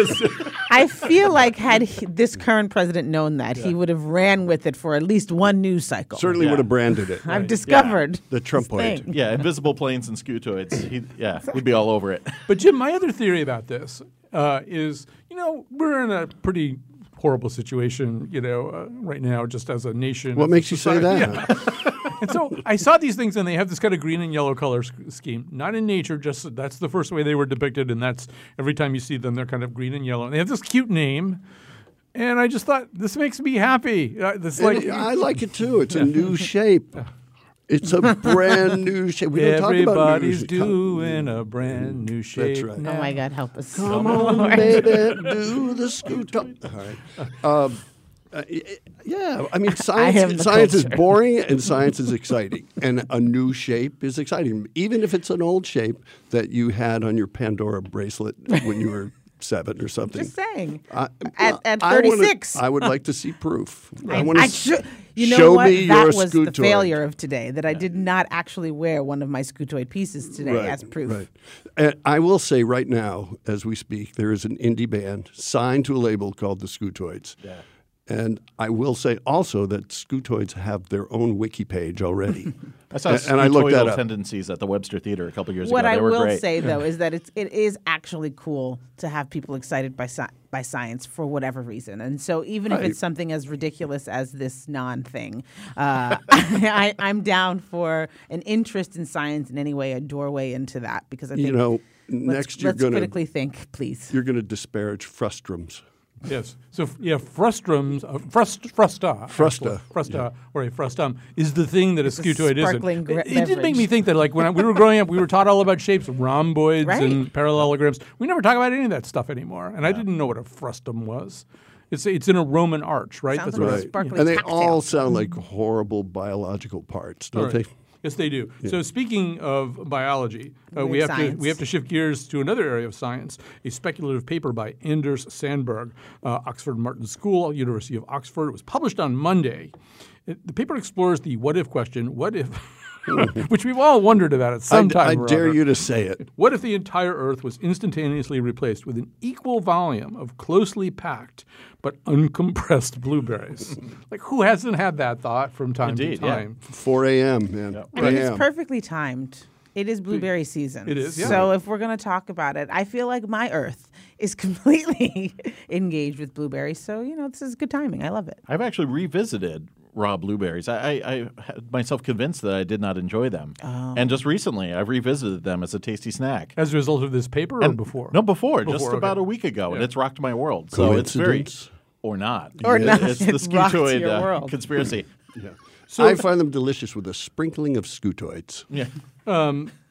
I feel like had he, this current president known that, he would have ran with it for at least one news cycle. Certainly Yeah. would have branded it. I've discovered The this Trumpoid. thing. yeah, invisible planes and scutoids. He, yeah, we'd be all over it. But Jim, my other theory about this uh, is, you know, we're in a pretty horrible situation, you know, uh, right now, just as a nation. What as a makes you say society. that? And so I saw these things, and they have this kind of green and yellow color sch- scheme. Not in nature, just that's the first way they were depicted, and that's every time you see them, they're kind of green and yellow. And they have this cute name, and I just thought this makes me happy. Uh, this And like I like it too. It's a new shape. It's a brand new shape. We don't talk about everybody's new doing a brand new shape. right. now. Oh my God, help us. Come on, baby, do the scoot up. All right. Um, uh, y- yeah, I mean, am science, the science is culture. boring and science is exciting. And a new shape is exciting, even if it's an old shape that you had on your Pandora bracelet when you were seven or something. Just saying. I- At- well, at I wanna- thirty-six. I would like to see proof. I, I, want I to should, you know show what? me that your was the scutoid. failure of today. That I did not actually wear one of my scutoid pieces today Right, as proof. Right. And I will say right now, as we speak, there is an indie band signed to a label called the Scutoids. Yeah. And I will say also that Scutoids have their own wiki page already. I saw and, and I looked that scutoidal up. tendencies at the Webster Theater a couple years What ago. I They were will great. say though is that it's it is actually cool to have people excited by sci- by science for whatever reason, and so even if I- it's something as ridiculous as this non thing, uh, I, I'm down for an interest in science in any way, a doorway into that because I think You know, let's, next you're let's going critically think, please. you're going to disparage frustrums. Yes. So f- yeah, frustrums, uh, frust, frusta, Frusta, actually, frusta, or a frustum is the thing that a It's a scutoid isn't. sparkling gra- It, it did make me beverage. think that, like when I, we were growing up, we were taught all about shapes, rhomboids Right. and parallelograms. We never talk about any of that stuff anymore, and I didn't know what a frustum was. It's it's in a Roman arch, right? Sounds what like a it's- sparkling And they cocktail. all sound like horrible biological parts, don't All right. they? Yes, they do. So speaking of biology, uh, We we have have to science. we have to shift gears to another area of science. A speculative paper by Anders Sandberg, uh, Oxford Martin School, University of Oxford. It was published on Monday. It, the paper explores the what if question. What if, which we've all wondered about at some I, time. I or dare other. you to say it. What if the entire Earth was instantaneously replaced with an equal volume of closely packed but uncompressed blueberries? Like, who hasn't had that thought from time Indeed, to yeah. time? four a.m., man. I mean, A M. it's perfectly timed. It is blueberry season. It is, yeah. So if we're going to talk about it, I feel like my Earth is completely engaged with blueberries. So, you know, this is good timing. I love it. I've actually revisited raw blueberries. I, I, I had myself convinced that I did not enjoy them. Oh. And just recently, I've revisited them as a tasty snack. As a result of this paper or And- before? No, before, just Before, about okay. a week ago, and Yeah. it's rocked my world. So it's very, Coincidence? or not, Or It- not. It's the It's rocked scutoid your uh, world. conspiracy. I find them delicious with a sprinkling of scutoids. Yeah.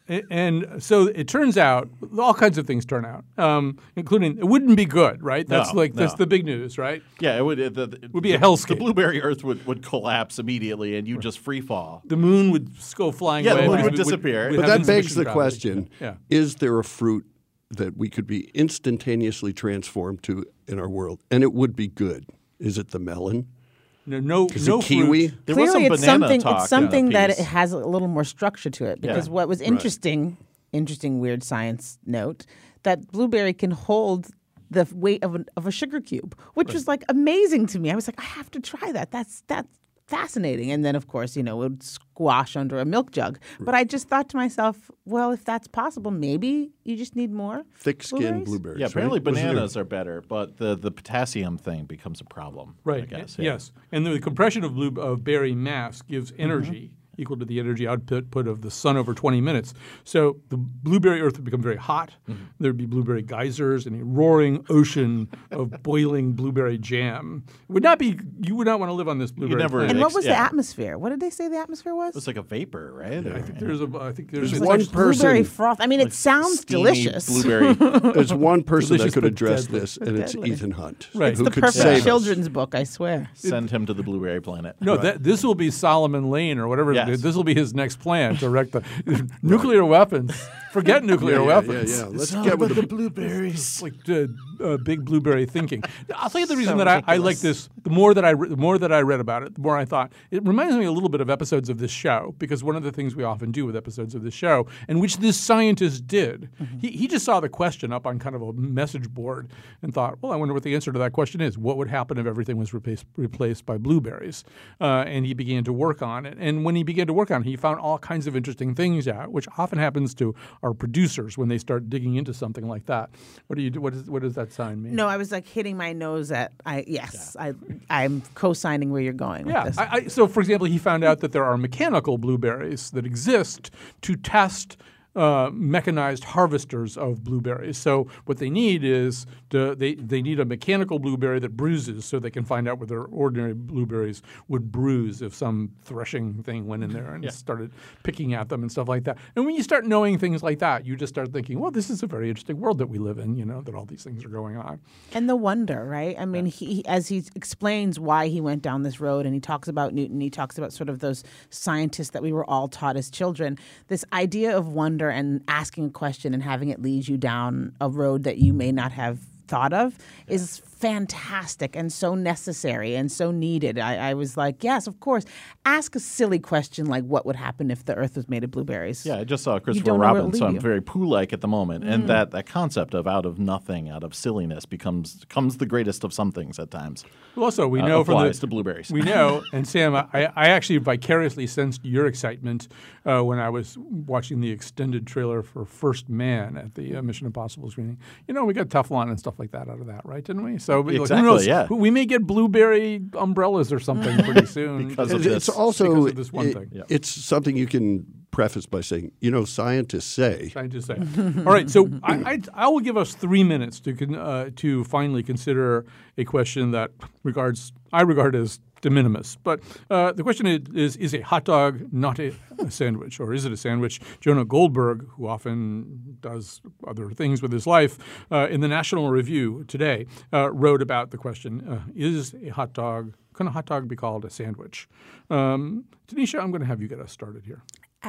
A- And so it turns out, all kinds of things turn out, um, including it wouldn't be good, right? That's No, like that's no. the big news, right? Yeah, it would. It, the, it would be a the, hellscape. The blueberry Earth would, would collapse immediately, and you just free fall. The moon would s- go flying Yeah, the away. moon because would we disappear. we'd But have that begs insufficient the gravity. question: Yeah. Is there a fruit that we could be instantaneously transformed to in our world, and it would be good? Is it the melon? No, no, Is no it kiwi? fruit. There was Clearly, some it's banana something. talk It's something in the that piece. it has a little more structure to it. Because Yeah. what was interesting, interesting, weird science note, that blueberry can hold the weight of, an, of a sugar cube, which was like amazing to me. I was like, I have to try that. That's that's fascinating. And then, of course, you know, it would squash under a milk jug. But I just thought to myself, well, if that's possible, maybe you just need more Thick-skinned blueberries? blueberries. Yeah, apparently right? Wasn't there- bananas are better, but the, the potassium thing becomes a problem. Right. I guess. y- yeah. Yes. And the compression of, blue, of berry mass gives energy equal to the energy output put of the sun over twenty minutes. So the blueberry earth would become very hot. There'd be blueberry geysers and a roaring ocean of boiling blueberry jam. It would not be. You would not want to live on this blueberry never- planet. And what Ex- was the yeah. atmosphere? What did they say the atmosphere was? It's like a vapor, right? I think there's a. I think there's, There's it's one actually- person- Blueberry froth. I mean, it sounds Steamy delicious. Blueberry. There's one person that Delicious could but address deadly. this, and it's Deadly. Ethan Hunt, Right. who the could perfect save us. children's book, I swear. Send him to the blueberry planet. No, that, this will be Solomon Lane or whatever. Yes. This will be his next plan to wreck the nuclear weapons. Forget nuclear Yeah, yeah, weapons. yeah, yeah. Let's get with the blueberries. Like uh, uh, big blueberry thinking. I'll tell you the reason So that I, I like ridiculous. this. The more that I re- the more that I read about it, the more I thought it reminds me a little bit of episodes of this show, because one of the things we often do with episodes of this show, and which this scientist did, Mm-hmm. he, he just saw the question up on kind of a message board and thought, well, I wonder what the answer to that question is. What would happen if everything was replaced replaced by blueberries? Uh, and he began to work on it. And when he began to work on it, he found all kinds of interesting things out, which often happens to our producers when they start digging into something like that. What do you do? What, is, what does that sign mean? No, I was like hitting my nose at. I yes, I I'm co-signing where you're going. Yeah. with this. I, I, so, for example, he found out that there are mechanical blueberries that exist to test uh, mechanized harvesters of blueberries. So what they need is to, they they need a mechanical blueberry that bruises, so they can find out whether ordinary blueberries would bruise if some threshing thing went in there and started picking at them and stuff like that. And when you start knowing things like that, you just start thinking, well, this is a very interesting world that we live in. You know, that all these things are going on. And the wonder, right? I mean, he, he as he explains why he went down this road, and he talks about Newton, he talks about sort of those scientists that we were all taught as children. This idea of wonder and asking a question and having it lead you down a road that you may not have thought of is fantastic and so necessary and so needed. I, I was like, yes, of course. Ask a silly question like, what would happen if the earth was made of blueberries? Yeah, I just saw Christopher don't know where it'll Robin, so lead I'm you. very Pooh-like at the moment, and that, that concept of out of nothing, out of silliness, becomes comes the greatest of some things at times. Well, also, we Uh, know from applies the to blueberries. We know, and Sam, I, I actually vicariously sensed your excitement uh, when I was watching the extended trailer for First Man at the uh, Mission Impossible screening. You know, we got Teflon and stuff like that out of that, right? Didn't we? So we, like, Exactly, who knows? yeah. We may get blueberry umbrellas or something pretty soon Because of It's this. also because of this one it- thing. it's something you can preface by saying, you know, scientists say. Trying to say. All right, so I, I, I will give us three minutes to con, uh, to finally consider a question that regards I regard as de minimis. But uh, the question is, is: Is a hot dog not a, a sandwich, or is it a sandwich? Jonah Goldberg, who often does other things with his life, uh, in the National Review today, uh, wrote about the question: uh, Is a hot dog can a hot dog be called a sandwich? Um, Tanisha, I'm going to have you get us started here.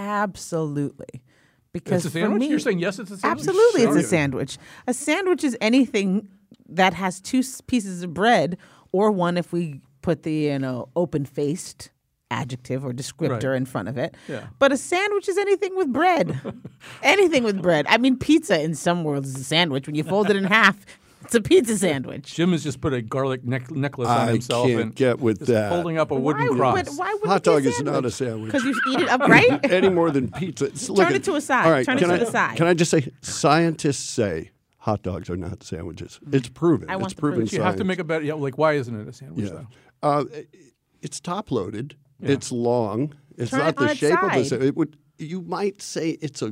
Absolutely. Because It's a for sandwich? me, You're saying yes, it's a sandwich? Absolutely, it's So- a sandwich. A sandwich is anything that has two s- pieces of bread, or one if we put the you know open-faced adjective or descriptor Right. in front of it. Yeah. But a sandwich is anything with bread. Anything with bread. I mean, pizza in some worlds is a sandwich. When you fold it in half, it's a pizza sandwich. Jim has just put a garlic neck- necklace on I himself can't and get with just that. holding up a wooden why, cross. Would, why would Hot it be a dog is not a sandwich? sandwich. Because you eat it upright? Any more than pizza. It's- look Turn at- it to a side. All right, Turn it can to I, the side. Can I just say, scientists say hot dogs are not sandwiches. It's proven. I want it's the proven proof. you have to science. make a better. Yeah, like why isn't it a sandwich Yeah. though? Uh, it's top loaded. It's long. It's Turn not it the on its shape of the side. sa- It would. You might say it's a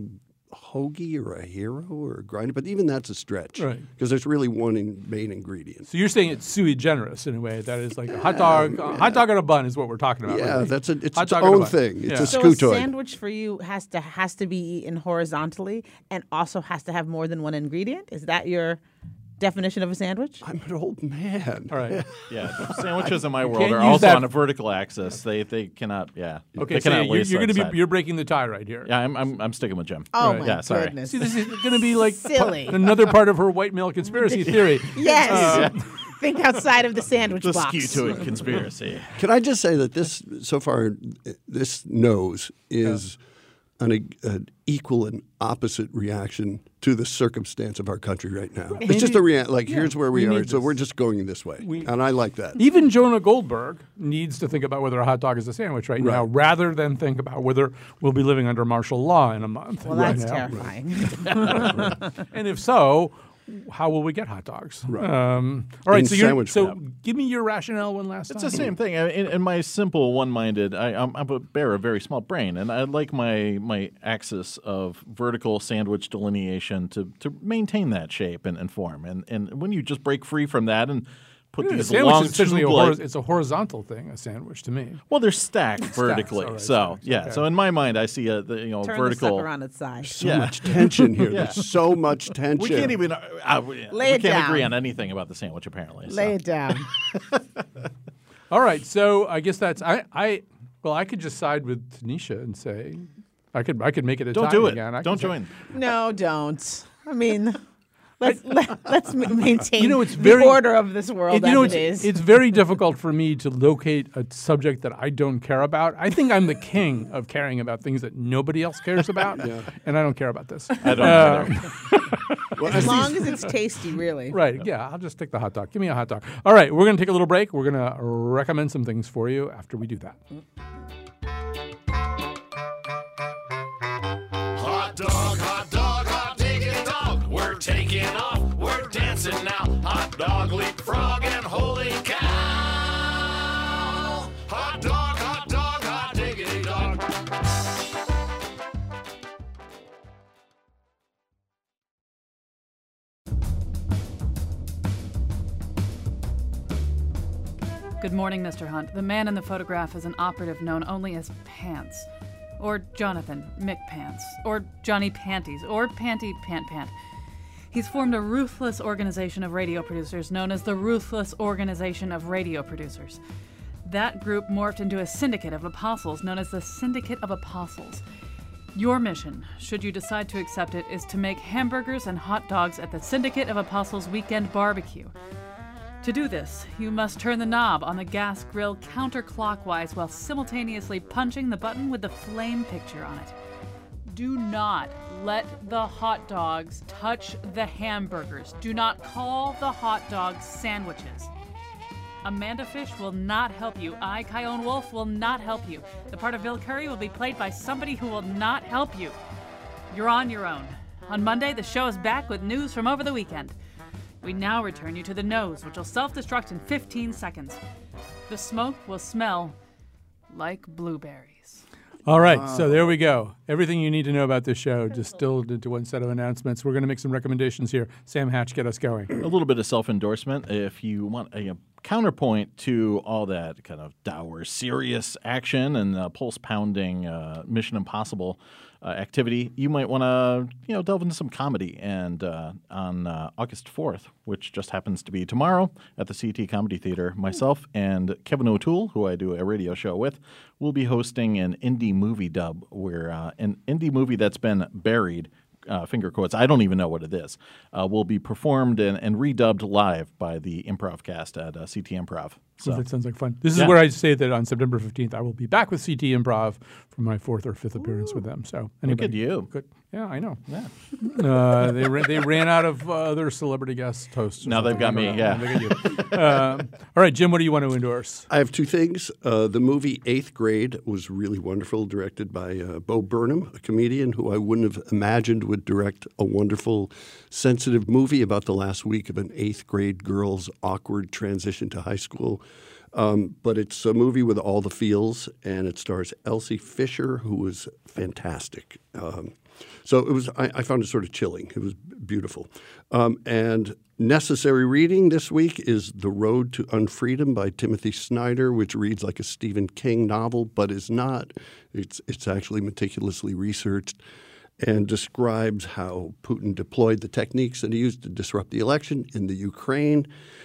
hoagie or a hero or a grinder, but even that's a stretch. Right. Because there's really one in, main ingredient. So you're saying it's sui generis in a way. That is like a hot dog. A hot dog on a bun is what we're talking about. Yeah, right? that's a, it's Hot its dog on a own bun. thing. It's Yeah. a So a scutoid. sandwich for you has to has to be eaten horizontally and also has to have more than one ingredient? Is that your definition of a sandwich? I'm an old man. All right. Yeah, sandwiches in my world can't are use also that- on a vertical axis. They they cannot. Yeah. Okay, They so cannot you're, lay you're going to side be side. you're breaking the tie right here. Yeah, I'm, I'm I'm sticking with Jim. Oh Right. my Yeah, sorry. goodness. See, this is going to be like Silly. pa- another part of her white male conspiracy theory. Yes. Think outside of the sandwich The box. skew to it conspiracy. Can I just say that this, so far, this nose is an, an equal and opposite reaction to the circumstance of our country right now. It's just a reaction. Like, here's where we, we are. need So this. we're just going this way. We- and I like that. Even Jonah Goldberg needs to think about whether a hot dog is a sandwich right, now, Right. rather than think about whether we'll be living under martial law in a month. Well, right that's now. terrifying. And if so, how will we get hot dogs? Right. Um, all right, In so, you're, sandwich so wrap. give me your rationale one last It's time. the same thing. I- In, in my simple, one-minded, I, I'm, I'm a bear, a very small brain, and I like my my axis of vertical sandwich delineation to to maintain that shape and, and form. And and when you just break free from that and put Yeah, a these sandwich long is essentially a tube-like- horiz- it's a horizontal thing, a sandwich to me. well, they're stacked vertically. all right, so stacked, yeah. okay. So in my mind, I see a the, you know Turn vertical. the sucker on its side. So Yeah. much tension here. Yeah. There's so much tension. We can't even uh, uh, we, Lay we it can't agree down. on anything about the sandwich apparently. so. Lay it down. All right, so I guess that's I. I well, I could just side with Tanisha and say, I could I could make it a Don't tie do it. again. I Don't could say- join. No, don't. I mean, let's let, let's ma- maintain You know, it's the very- order of this world It- you know, as it's, it is. it's very difficult for me to locate a subject that I don't care about. I think I'm the king of caring about things that nobody else cares about, and I don't care about this. I don't Um, either. as long as it's tasty, really. Right, yeah, I'll just take the hot dog. Give me a hot dog. All right, we're going to take a little break. We're going to recommend some things for you after we do that. Hot dog, hot dog, hot diggity dog. We're taking off, we're dancing now. Hot dog, leapfrog, and holy cow. Hot dog, hot dog, hot diggity dog. Good morning, Mister Hunt. The man in the photograph is an operative known only as Pants, or Jonathan Mick Pants, or Johnny Panties, or Panty Pant Pant. He's formed a ruthless organization of radio producers known as the Ruthless Organization of Radio Producers. That group morphed into a syndicate of apostles known as the Syndicate of Apostles. Your mission, should you decide to accept it, is to make hamburgers and hot dogs at the Syndicate of Apostles Weekend Barbecue. To do this, you must turn the knob on the gas grill counterclockwise while simultaneously punching the button with the flame picture on it. Do not let the hot dogs touch the hamburgers. Do not call the hot dogs sandwiches. Amanda Fish will not help you. I, Kyone Wolf, will not help you. The part of Bill Curry will be played by somebody who will not help you. You're on your own. On Monday, the show is back with news from over the weekend. We now return you to the nose, which will self-destruct in fifteen seconds. The smoke will smell like blueberries. All right, so there we go. Everything you need to know about this show distilled into one set of announcements. We're going to make some recommendations here. Sam Hatch, get us going. A little bit of self-endorsement. If you want a, a counterpoint to all that kind of dour, serious action and uh, pulse-pounding uh, Mission Impossible uh, activity, you might want to, you know, delve into some comedy. And uh, on uh, August fourth, which just happens to be tomorrow at the C T Comedy Theater, myself and Kevin O'Toole, who I do a radio show with, will be hosting an indie movie dub, where uh, an indie movie that's been buried, Uh, finger quotes, I don't even know what it is, uh, will be performed and, and redubbed live by the improv cast at uh, C T Improv. So So that sounds like fun. This is Yeah. where I say that on September fifteenth, I will be back with C T Improv for my fourth or fifth appearance with them. So look at you. Good. Yeah, I know. Yeah. Uh, they, ran, they ran out of uh, other celebrity guest hosts. or Now they've got something. me, I don't know. yeah. Look at you. Um, all right, Jim, what do you want to endorse? I have two things. Uh, the movie Eighth Grade was really wonderful, directed by uh, Bo Burnham, a comedian who I wouldn't have imagined would direct a wonderful, sensitive movie about the last week of an eighth grade girl's awkward transition to high school. Um, but it's a movie with all the feels, and it stars Elsie Fisher, who was fantastic. Um, so it was. I, I found it sort of chilling. It was beautiful. Um, and necessary reading this week is The Road to Unfreedom by Timothy Snyder, which reads like a Stephen King novel, but is not. It's it's actually meticulously researched and describes how Putin deployed the techniques that he used to disrupt the election in the Ukraine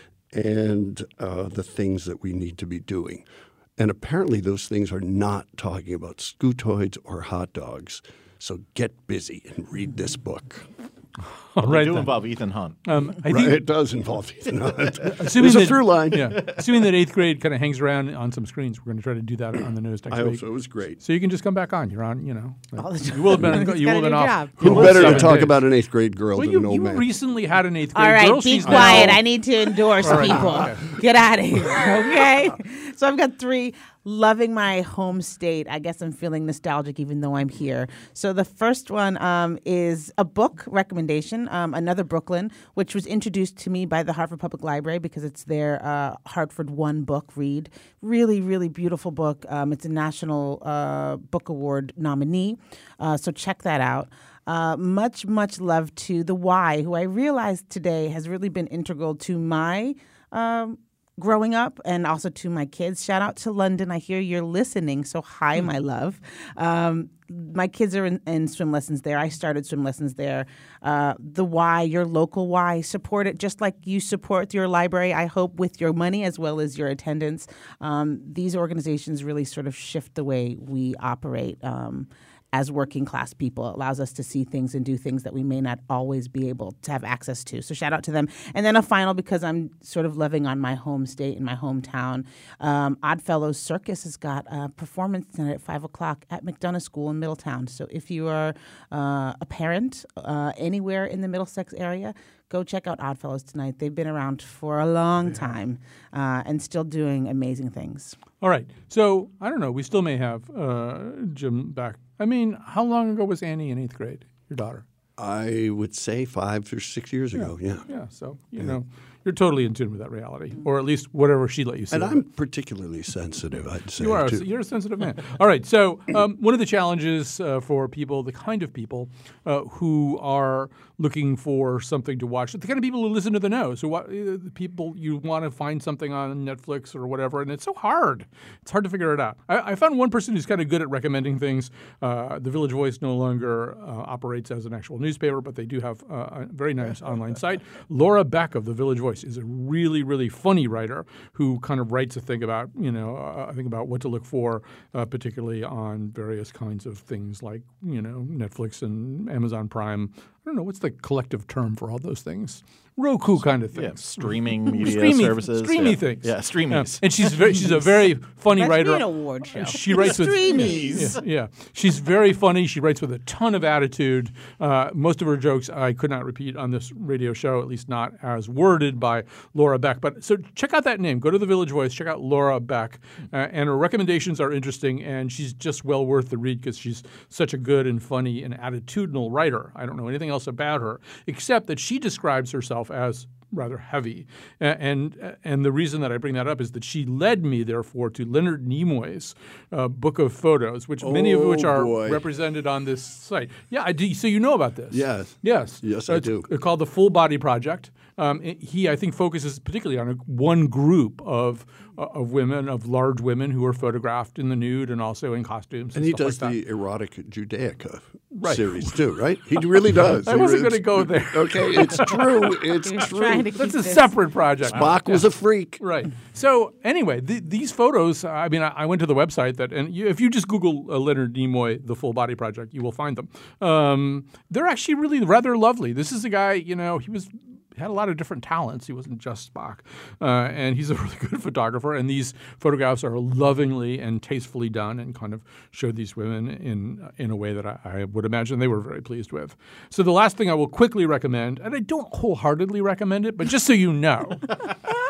and uh, the things that we need to be doing. And apparently those things are not talking about scutoids or hot dogs. So get busy and read this book. All They right, do then. involve Ethan Hunt. Um, I Right, think it does involve Ethan Hunt. assuming There's a that, through line. Yeah, assuming that eighth grade kind of hangs around on some screens, we're going to try to do that on the news next I week. hope so. It was great. So you can just come back on. You're on. You know, All the time. you will have been. He's You got will a have been new off. job. you Who will have better to seven talk days. about an eighth grade girl Well, than you, an old you man? recently had an eighth grade All right, girl. be She's quiet. now- I need to endorse All right, people. okay. Get out of here, okay? So I've got three. Loving my home state. I guess I'm feeling nostalgic even though I'm here. So the first one um, is a book recommendation, um, Another Brooklyn, which was introduced to me by the Hartford Public Library because it's their uh, Hartford One book read. Really, really beautiful book. Um, it's a National uh, Book Award nominee. Uh, so check that out. Uh, much, much love to The Why, who I realized today has really been integral to my um, growing up and also to my kids. Shout out to London. I hear you're listening. So hi, my love. Um, my kids are in, in swim lessons there. I started swim lessons there. Uh, the Y, your local Y, support it just like you support your library, I hope, with your money as well as your attendance. Um, these organizations really sort of shift the way we operate um, as working class people. It allows us to see things and do things that we may not always be able to have access to. So shout out to them. And then a final, because I'm sort of living on my home state in my hometown, um, Oddfellows Circus has got a performance tonight at five o'clock at McDonough School in Middletown. So if you are uh, a parent uh, anywhere in the Middlesex area, go check out Oddfellows tonight. They've been around for a long time uh, and still doing amazing things. All right. So I don't know. We still may have uh, Jim back. I mean, how long ago was Annie in eighth grade? Your daughter? I would say five or six years ago, yeah. Yeah. So you know, you're totally in tune with that reality, or at least whatever she let you see. And of I'm it. particularly sensitive, I'd say. You are. too. You're a sensitive man. All right. So um, one of the challenges uh, for people, the kind of people uh, who are looking for something to watch, the kind of people who listen to the know. So what, uh, the people you want to find something on Netflix or whatever, and it's so hard. It's hard to figure it out. I, I found one person who's kind of good at recommending things. Uh, the Village Voice no longer uh, operates as an actual newspaper, but they do have uh, a very nice online site. Laura Beck of the Village Voice is a really, really funny writer who kind of writes a thing about, you know, uh, I think about what to look for, uh, particularly on various kinds of things like, you know, Netflix and Amazon Prime. I don't know, what's the collective term for all those things? Roku kind of things. Yeah, streaming media Streamy, services. Streamy yeah. things. Yeah, streamies. and she's very, she's a very funny That should writer. be an award show. She writes with Streamies. Yeah, yeah, she's very funny. She writes with a ton of attitude. Uh, most of her jokes I could not repeat on this radio show, at least not as worded by Laura Beck. But so check out that name. Go to the Village Voice. Check out Laura Beck, uh, and her recommendations are interesting. And she's just well worth the read because she's such a good and funny and attitudinal writer. I don't know anything else about her except that she describes herself as rather heavy. Uh, and and the reason that I bring that up is that she led me, therefore, to Leonard Nimoy's uh, book of photos, which many of Oh, which are boy. represented on this site. Yeah, I do. So you know about this? Yes. Yes. Yes, So I it's do. called the Full Body Project. Um, it- he, I think, focuses particularly on a, one group of uh, of women, of large women who are photographed in the nude and also in costumes. And, And he stuff does like that. the erotic Judaica Right. series too, right? He really does. I He wasn't really- going to go there. Okay, it's true. It's He was true. trying to keep That's a this- separate project. Spock was a freak. Right. So anyway, th- these photos. I mean, I, I went to the website that, and you, if you just Google uh, Leonard Nimoy, the Full Body Project, you will find them. Um, they're actually really rather lovely. This is a guy. You know, he was. Had a lot of different talents. He wasn't just Spock. Uh, and he's a really good photographer. And these photographs are lovingly and tastefully done and kind of show these women in in a way that I, I would imagine they were very pleased with. So the last thing I will quickly recommend, and I don't wholeheartedly recommend it, but just so you know,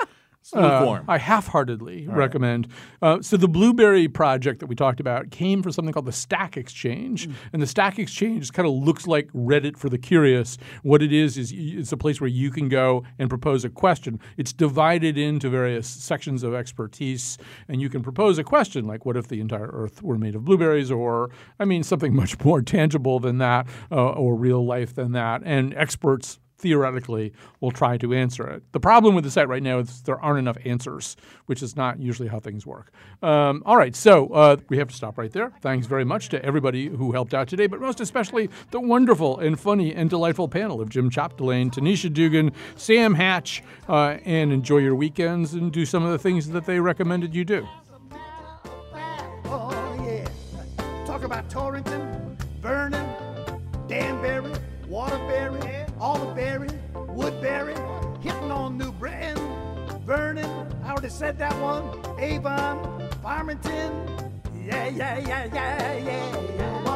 Lukewarm. Uh, I half-heartedly recommend. Uh, so the Blueberry project that we talked about came from something called the Stack Exchange, mm. and the Stack Exchange kind of looks like Reddit for the curious. What it is is it's a place where you can go and propose a question. It's divided into various sections of expertise, and you can propose a question like, "What if the entire Earth were made of blueberries?" Or, I mean, something much more tangible than that, uh, or real life than that, and experts theoretically will try to answer it. The problem with the site right now is there aren't enough answers, which is not usually how things work. Um, all right, so uh, we have to stop right there. Thanks very much to everybody who helped out today, but most especially the wonderful and funny and delightful panel of Jim Chapdelaine, Tanisha Dugan, Sam Hatch, uh, and enjoy your weekends and do some of the things that they recommended you do. Oh, yeah. Talk about Torrington, Vernon, Danbury, Waterbury, Alderberry, Woodbury, hitting on New Britain, Vernon, I already said that one, Avon, Farmington, yeah, yeah, yeah, yeah, yeah, yeah.